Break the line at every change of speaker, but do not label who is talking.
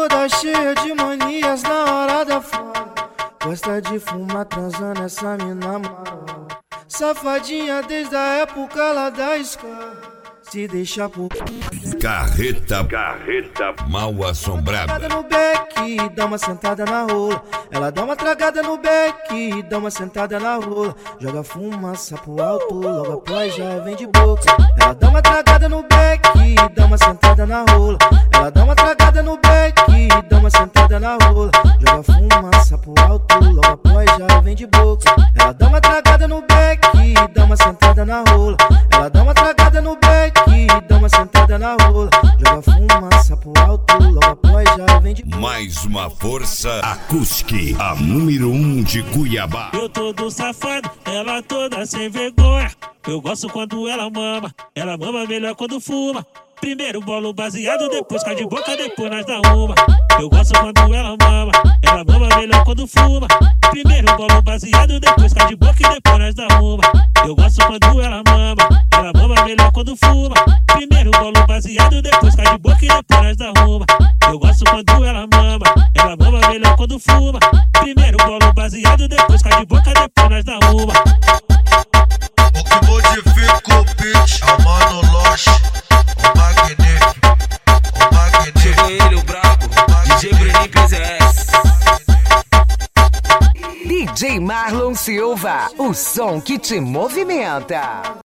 toda cheia de manias na hora da foda. Gosta de fumar transando essa mina marola. Safadinha desde a época lá da escola. Se deixar por
Carreta mal assombrada.
no beck, dá uma sentada na rola. Ela dá uma tragada no beck, dá uma sentada na rola. Joga fumaça pro alto, logo após já vem de boca. Ela dá uma tragada no beck, dá uma sentada na rola. Ela dá uma tragada no beck, dá uma sentada na rola. Joga fumaça pro alto, logo após já vem de boca. Ela dá uma tragada no beck, dá uma sentada na rola. Ela dá uma tragada no beck, dá uma sentada na rola. Joga fumaça pro alto, logo após já vem de boca.
Mais uma força Acústica, a número 1 de Cuiabá.
Eu todo safado, ela toda sem vergonha. Eu gosto quando ela mama melhor quando fuma. Primeiro bolo baseado, depois cai de boca, depois nós dá uma. Eu gosto quando ela mama melhor quando fuma. Primeiro bolo baseado, depois cai de boca e depois nós dá uma. Eu gosto quando ela mama melhor quando fuma. Primeiro bolo baseado, depois cai de boca e depois nós dá uma. Eu gosto quando ela mama melhor quando fuma. Primeiro bolo baseado, depois cai de boca, depois nós dá uma.
O que modifica o beat é o Mano Loche, o magnífico, o magnífico.
Chegou ele, o brabo, DJ Brenin PZS.
DJ Marlon Silva, o som que te movimenta.